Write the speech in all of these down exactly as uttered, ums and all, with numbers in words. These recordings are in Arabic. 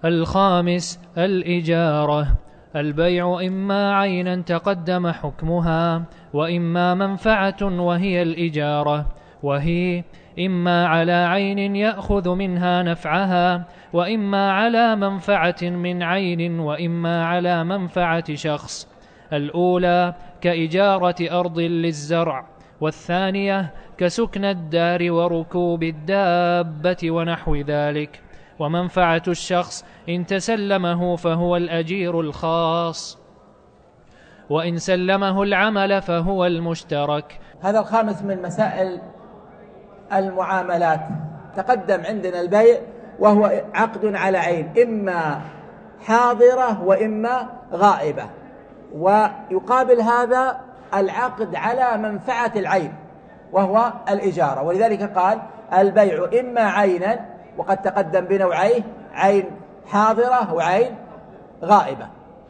الخامس الإجارة. البيع إما عينا تقدم حكمها، وإما منفعة وهي الإجارة، وهي إما على عين يأخذ منها نفعها، وإما على منفعة من عين، وإما على منفعة شخص. الأولى كإجارة أرض للزرع، والثانية كسكن الدار وركوب الدابة ونحو ذلك. ومنفعة الشخص إن تسلمه فهو الأجير الخاص، وإن سلمه العمل فهو المشترك. هذا الخامس من مسائل المعاملات. تقدم عندنا البيع وهو عقد على عين، إما حاضرة وإما غائبة، ويقابل هذا العقد على منفعة العين وهو الإجارة. ولذلك قال البيع إما عينا، وقد تقدم بنوعيه، عين حاضرة وعين غائبة،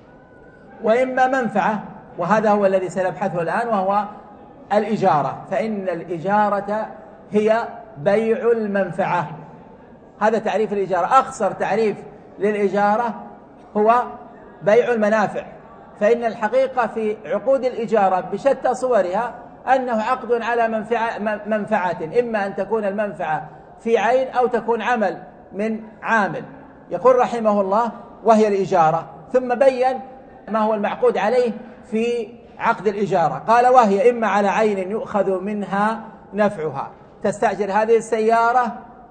وإما منفعة، وهذا هو الذي سنبحثه الآن وهو الإجارة. فإن الإجارة هي بيع المنفعة. هذا تعريف الإجارة. أخصر تعريف للإجارة هو بيع المنافع. فإن الحقيقة في عقود الإجارة بشتى صورها أنه عقد على منفعة, منفعة إما أن تكون المنفعة في عين أو تكون عمل من عامل. يقول رحمه الله وهي الإجارة، ثم بين ما هو المعقود عليه في عقد الإجارة. قال وهي إما على عين يؤخذ منها نفعها. تستأجر هذه السيارة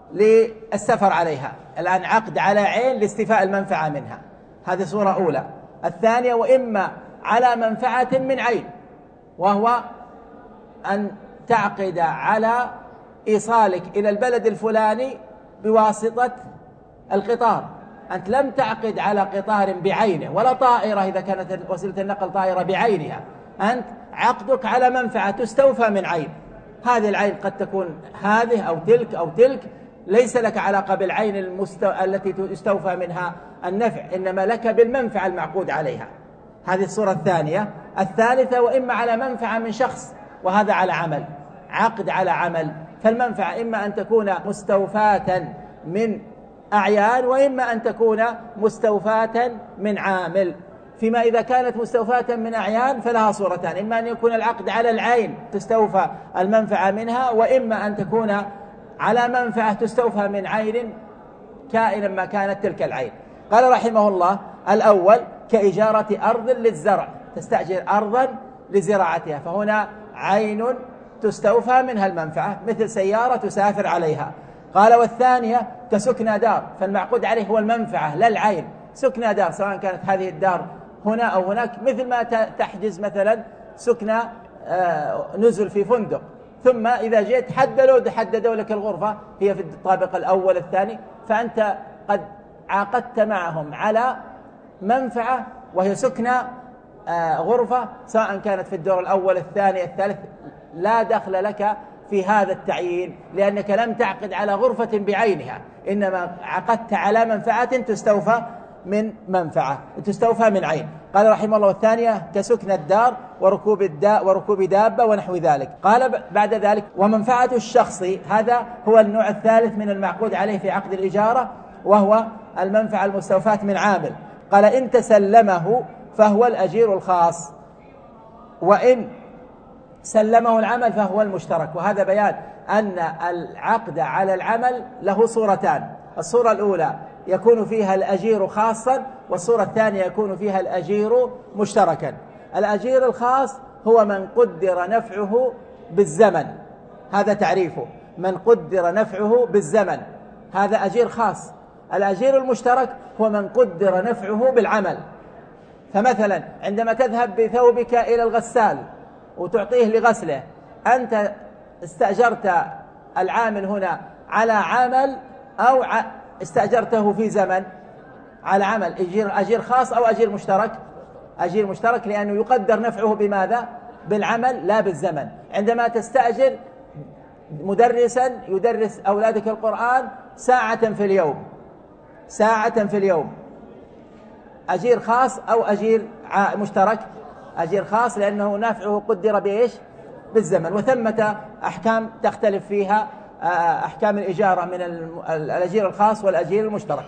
للسفر عليها، الآن عقد على عين لاستيفاء المنفعة منها، هذه صورة أولى. الثانية وإما على منفعة من عين، وهو أن تعقد على إيصالك إلى البلد الفلاني بواسطة القطار. أنت لم تعقد على قطار بعينه ولا طائرة إذا كانت وسيلة النقل طائرة بعينها، أنت عقدك على منفعة تستوفى من عين. هذه العين قد تكون هذه أو تلك أو تلك، ليس لك علاقة بالعين المستو... التي يستوفى منها النفع، إنما لك بالمنفعة المعقود عليها. هذه الصورة الثانية. الثالثة وإما على منفعة من شخص، وهذا على عمل، عقد على عمل. فالمنفعة إما أن تكون مستوفاة من أعيان، وإما أن تكون مستوفاة من عامل. فيما إذا كانت مستوفاة من أعيان فلها صورتان: إما أن يكون العقد على العين تستوفى المنفعة منها، وإما أن تكون على منفعة تستوفى من عين كائنا ما كانت تلك العين. قال رحمه الله الأول كإجارة أرض للزرع، تستأجر أرضا لزراعتها، فهنا عين تستوفى منها المنفعة مثل سيارة تسافر عليها. قال والثانية كسكن دار، فالمعقود عليه هو المنفعة لا العين. سكن دار سواء كانت هذه الدار هنا أو هناك، مثل ما تحجز مثلا سكن نزل في فندق، ثم إذا جئت حددوا حددوا لك الغرفة هي في الطابق الأول الثاني، فأنت قد عاقدت معهم على منفعة وهي سكن غرفة، سواء كانت في الدور الأول الثاني الثالث، لا دخل لك في هذا التعيين، لأنك لم تعقد على غرفة بعينها، إنما عقدت على منفعة تستوفى من منفعة تستوفى من عين. قال رحمه الله الثانية كسكن الدار وركوب الداء وركوب دابة ونحو ذلك. قال بعد ذلك ومنفعة الشخص، هذا هو النوع الثالث من المعقود عليه في عقد الإجارة، وهو المنفعة المستوفاة من عامل. قال إن تسلمه فهو الأجير الخاص، وإن سلمه العمل فهو المشترك. وهذا بيان أن العقد على العمل له صورتان: الصورة الأولى يكون فيها الأجير خاصا، والصورة الثانية يكون فيها الأجير مشتركا. الأجير الخاص هو من قدر نفعه بالزمن، هذا تعريفه، من قدر نفعه بالزمن، هذا أجير خاص. الأجير المشترك هو من قدر نفعه بالعمل. فمثلا عندما تذهب بثوبك إلى الغسال وتعطيه لغسله، أنت استأجرت العامل هنا على عمل أو استأجرته في زمن على عمل؟ أجير, أجير خاص أو أجير مشترك؟ أجير مشترك، لأنه يقدر نفعه بماذا؟ بالعمل لا بالزمن. عندما تستأجر مدرسا يدرس أولادك القرآن ساعة في اليوم، ساعة في اليوم، أجير خاص أو أجير مشترك؟ أجير خاص، لأنه نافعه قدر بإيش؟ بالزمن. وثمة أحكام تختلف فيها أحكام الإجارة من الأجير الخاص والأجير المشترك.